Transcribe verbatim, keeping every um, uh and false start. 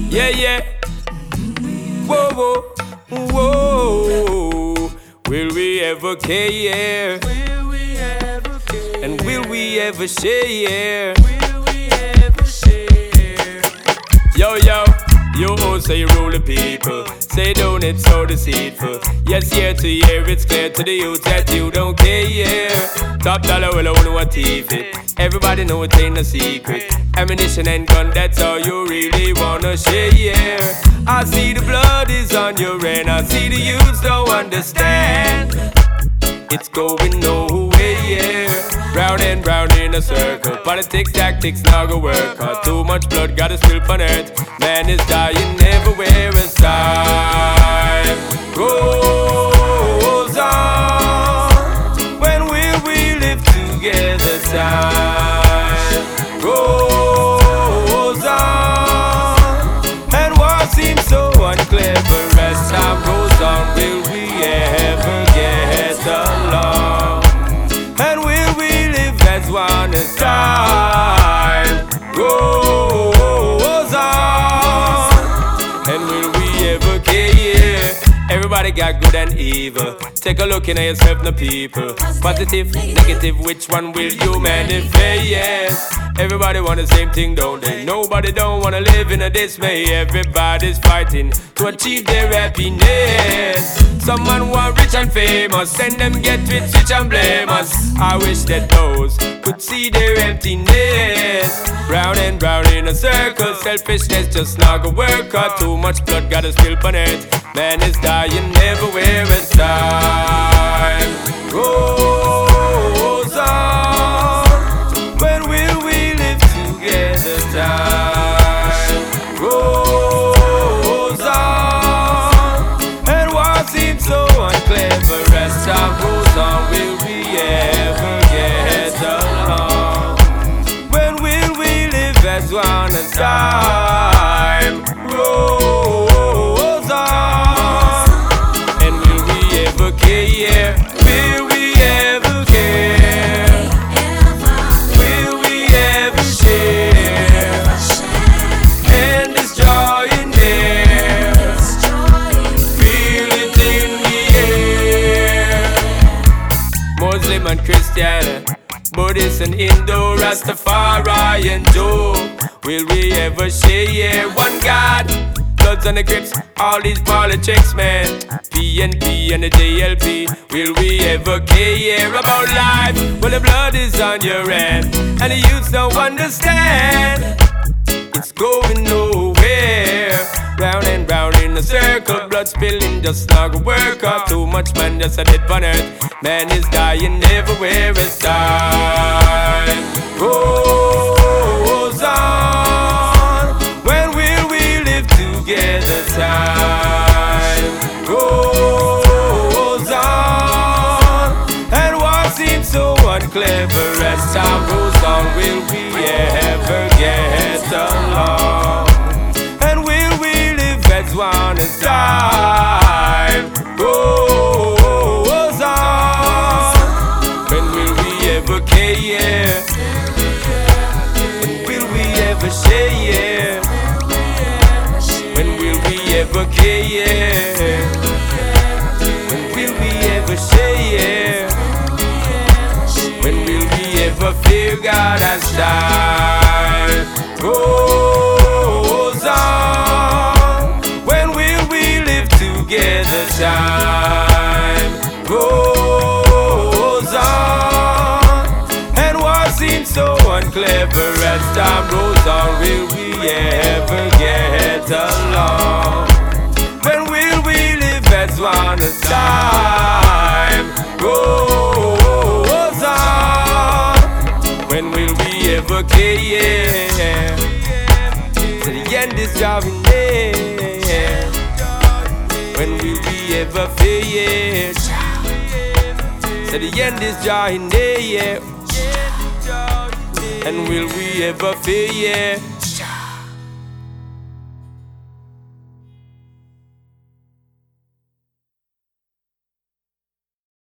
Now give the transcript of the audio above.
Yeah, yeah. Whoa, whoa, whoa. Will we ever care? Will we ever care? And will we ever share? Will we ever share? Yo, yo. You say you rule the people. Say don't, it's so deceitful. Yes, year to year, it's clear to the youth that you don't care. Top dollar, well, I wonder what teeth it. Everybody know it ain't a secret. Ammunition and gun, that's all you really wanna share. I see the blood is on your end. I see the youths don't understand. It's going nowhere. Round and round in a circle. Politics, tactics, now go work hard. Too much blood gotta spill on earth. Man is dying everywhere as time goes on. When will we live together? Time goes on. And war seems so unclever as time goes on. Will we ever get along? And will we live as one as time goes on? And will we ever care? Everybody got good and evil. Take a look in yourself, no people. Positive, negative, which one will you manifest? Everybody want the same thing, don't they? Nobody don't wanna live in a dismay. Everybody's fighting to achieve their happiness. Someone want rich and famous, send them get rich, rich and blame us. I wish that those could see their emptiness. Round and round in a circle, selfishness just not gonna work out. Too much blood gotta spill on earth. Man is dying everywhere as time goes on. When will we live together? Time goes on. And war seems so unclever as time goes on. Will we ever get along? When will we live as one as time goes on? And will we ever care? Will we ever care? Will we ever share? And this joy in there, feel it in the air. Muslim and Christian, Buddhist and Hindu, Rastafari and Jew. Will we ever share one God? Bloods and the Crips, all these politics, man. P N P and the J L P. Will we ever care about life? Well, the blood is on your end, and the youths don't understand. It's going nowhere. Round and round in a circle, blood spilling just not gonna work out. Too much man just a dead on earth. Man is dying everywhere as time goes on. When will we live together? Time goes on. And war seems so unclever as time goes on. Will we ever get along? And will we live as one as time goes on? When will we ever care? When will we ever share? When will we ever care? When will we ever share? When will we ever fear God as time goes on? When will we live together? Time goes on. And war seems so unclever as time goes on. Will we ever get along? When will we live as one as time goes on? When will we ever care? To the end is drawing near. When will we ever fear? To the end is drawing near. And will we ever fear?